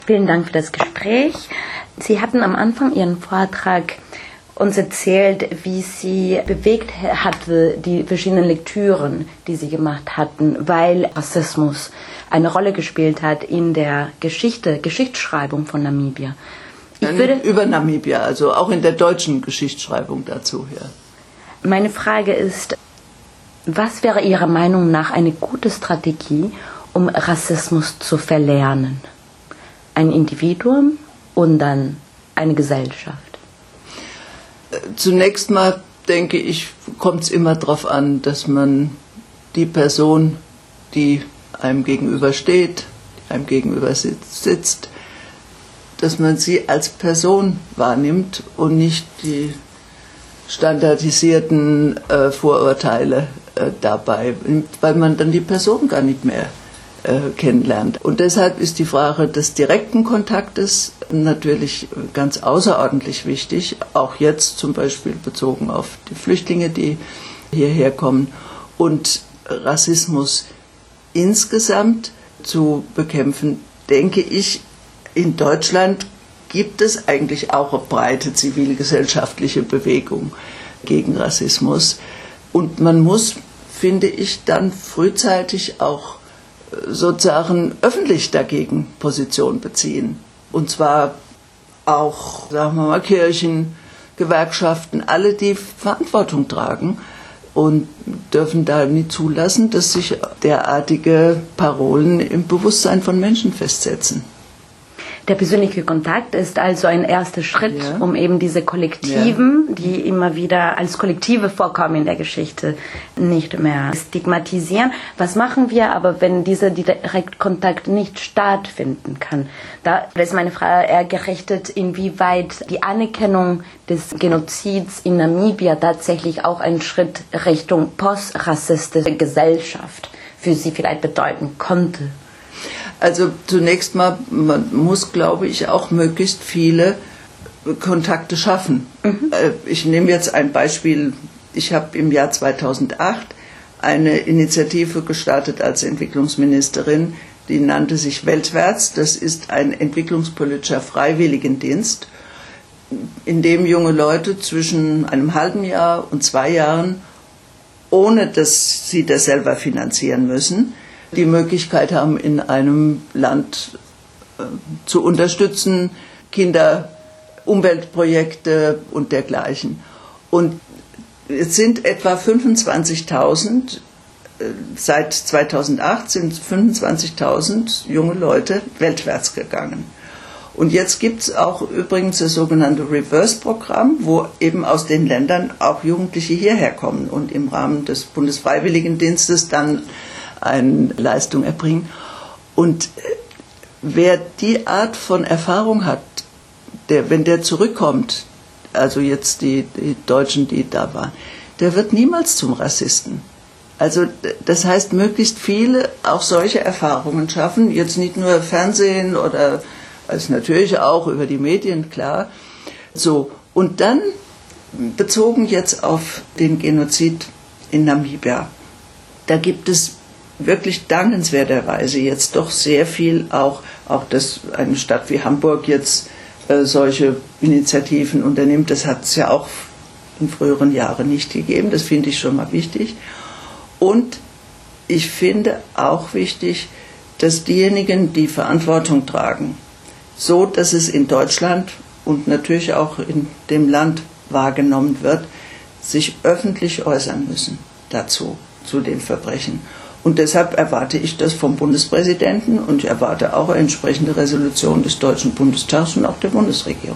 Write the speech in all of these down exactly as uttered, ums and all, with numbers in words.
Vielen Dank für das Gespräch. Sie hatten am Anfang Ihren Vortrag uns erzählt, wie Sie bewegt hatte, die verschiedenen Lektüren, die Sie gemacht hatten, weil Rassismus eine Rolle gespielt hat in der Geschichte, Geschichtsschreibung von Namibia. Ich würde über Namibia, also auch in der deutschen Geschichtsschreibung dazu. Ja. Meine Frage ist, was wäre Ihrer Meinung nach eine gute Strategie, um Rassismus zu verlernen? Ein Individuum und dann eine Gesellschaft? Zunächst mal, denke ich, kommt es immer darauf an, dass man die Person, die einem gegenübersteht, die einem gegenüber sitzt, dass man sie als Person wahrnimmt und nicht die standardisierten äh, Vorurteile äh, dabei, weil man dann die Person gar nicht mehr äh, kennenlernt. Und deshalb ist die Frage des direkten Kontaktes natürlich ganz außerordentlich wichtig, auch jetzt zum Beispiel bezogen auf die Flüchtlinge, die hierher kommen, und Rassismus insgesamt zu bekämpfen, denke ich. In Deutschland gibt es eigentlich auch eine breite zivilgesellschaftliche Bewegung gegen Rassismus. Und man muss, finde ich, dann frühzeitig auch sozusagen öffentlich dagegen Position beziehen. Und zwar auch, sagen wir mal, Kirchen, Gewerkschaften, alle, die Verantwortung tragen und dürfen da nie zulassen, dass sich derartige Parolen im Bewusstsein von Menschen festsetzen. Der persönliche Kontakt ist also ein erster Schritt, ja. um eben diese Kollektiven, ja. die immer wieder als Kollektive vorkommen in der Geschichte, nicht mehr stigmatisieren. Was machen wir aber, wenn dieser Direktkontakt nicht stattfinden kann? Da ist meine Frage eher gerichtet, inwieweit die Anerkennung des Genozids in Namibia tatsächlich auch einen Schritt Richtung postrassistische Gesellschaft für Sie vielleicht bedeuten konnte. Also zunächst mal, man muss, glaube ich, auch möglichst viele Kontakte schaffen. Mhm. Ich nehme jetzt ein Beispiel. Ich habe im Jahr zweitausendacht eine Initiative gestartet als Entwicklungsministerin, die nannte sich Weltwärts. Das ist ein entwicklungspolitischer Freiwilligendienst, in dem junge Leute zwischen einem halben Jahr und zwei Jahren, ohne dass sie das selber finanzieren müssen, die Möglichkeit haben, in einem Land äh, zu unterstützen, Kinder, Umweltprojekte und dergleichen. Und es sind etwa fünfundzwanzigtausend, äh, seit zweitausendacht sind fünfundzwanzigtausend junge Leute weltwärts gegangen. Und jetzt gibt es auch übrigens das sogenannte Reverse-Programm, wo eben aus den Ländern auch Jugendliche hierher kommen und im Rahmen des Bundesfreiwilligendienstes dann eine Leistung erbringen. Und wer die Art von Erfahrung hat, der, wenn der zurückkommt, also jetzt die, die Deutschen, die da waren, der wird niemals zum Rassisten. Also das heißt, möglichst viele auch solche Erfahrungen schaffen, jetzt nicht nur Fernsehen oder also natürlich auch über die Medien, klar. So, und dann bezogen jetzt auf den Genozid in Namibia, da gibt es wirklich dankenswerterweise jetzt doch sehr viel, auch, auch dass eine Stadt wie Hamburg jetzt äh, solche Initiativen unternimmt. Das hat es ja auch in früheren Jahren nicht gegeben. Das finde ich schon mal wichtig. Und ich finde auch wichtig, dass diejenigen, die Verantwortung tragen, so dass es in Deutschland und natürlich auch in dem Land wahrgenommen wird, sich öffentlich äußern müssen dazu, zu den Verbrechen. Und deshalb erwarte ich das vom Bundespräsidenten und ich erwarte auch entsprechende Resolutionen des Deutschen Bundestags und auch der Bundesregierung.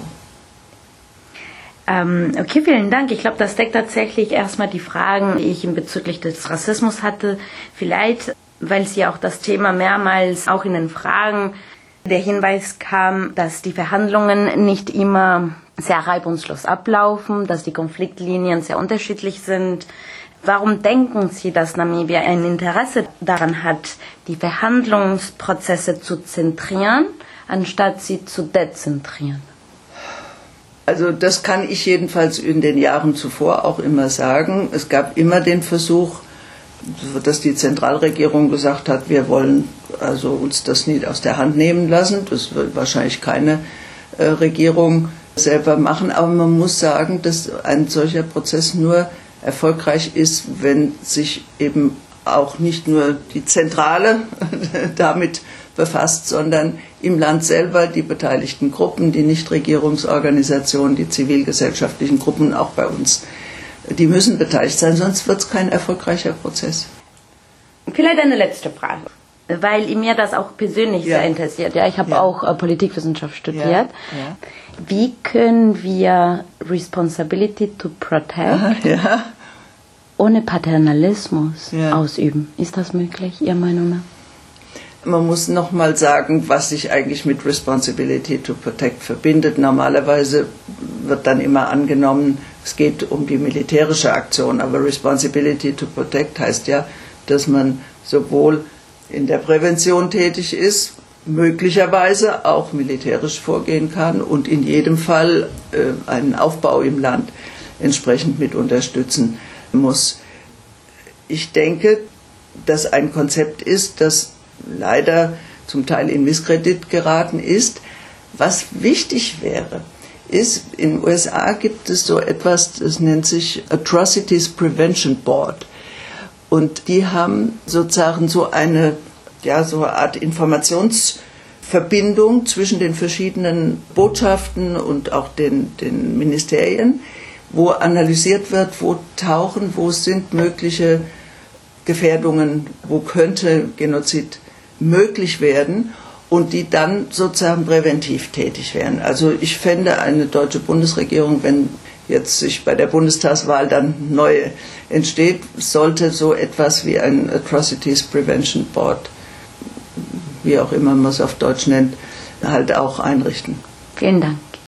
Ähm, okay, vielen Dank. Ich glaube, das deckt tatsächlich erstmal die Fragen, die ich bezüglich des Rassismus hatte. Vielleicht, weil Sie auch das Thema mehrmals auch in den Fragen der Hinweis kam, dass die Verhandlungen nicht immer sehr reibungslos ablaufen, dass die Konfliktlinien sehr unterschiedlich sind. Warum denken Sie, dass Namibia ein Interesse daran hat, die Verhandlungsprozesse zu zentrieren, anstatt sie zu dezentrieren? Also das kann ich jedenfalls in den Jahren zuvor auch immer sagen. Es gab immer den Versuch, dass die Zentralregierung gesagt hat, wir wollen also uns das nicht aus der Hand nehmen lassen. Das wird wahrscheinlich keine äh, Regierung selber machen, aber man muss sagen, dass ein solcher Prozess nur erfolgreich ist, wenn sich eben auch nicht nur die Zentrale damit befasst, sondern im Land selber die beteiligten Gruppen, die Nichtregierungsorganisationen, die zivilgesellschaftlichen Gruppen, auch bei uns, die müssen beteiligt sein, sonst wird es kein erfolgreicher Prozess. Vielleicht eine letzte Frage, weil mir das auch persönlich ja. sehr interessiert. Ja, ich habe ja. auch äh, Politikwissenschaft studiert. Ja. Ja. Wie können wir Responsibility to Protect ja. ohne Paternalismus ja. ausüben? Ist das möglich, Ihrer Meinung nach? Man muss nochmal sagen, was sich eigentlich mit Responsibility to Protect verbindet. Normalerweise wird dann immer angenommen, es geht um die militärische Aktion, aber Responsibility to Protect heißt ja, dass man sowohl in der Prävention tätig ist, möglicherweise auch militärisch vorgehen kann und in jedem Fall äh, einen Aufbau im Land entsprechend mit unterstützen muss. Ich denke, dass ein Konzept ist, das leider zum Teil in Misskredit geraten ist. Was wichtig wäre, ist, in den U S A gibt es so etwas, das nennt sich Atrocities Prevention Board. Und die haben sozusagen so eine, ja, so eine Art Informationsverbindung zwischen den verschiedenen Botschaften und auch den, den Ministerien, wo analysiert wird, wo tauchen, wo sind mögliche Gefährdungen, wo könnte Genozid möglich werden und die dann sozusagen präventiv tätig werden. Also ich fände eine deutsche Bundesregierung, wenn jetzt sich bei der Bundestagswahl dann neu entsteht, sollte so etwas wie ein Atrocities Prevention Board, wie auch immer man es auf Deutsch nennt, halt auch einrichten. Vielen Dank.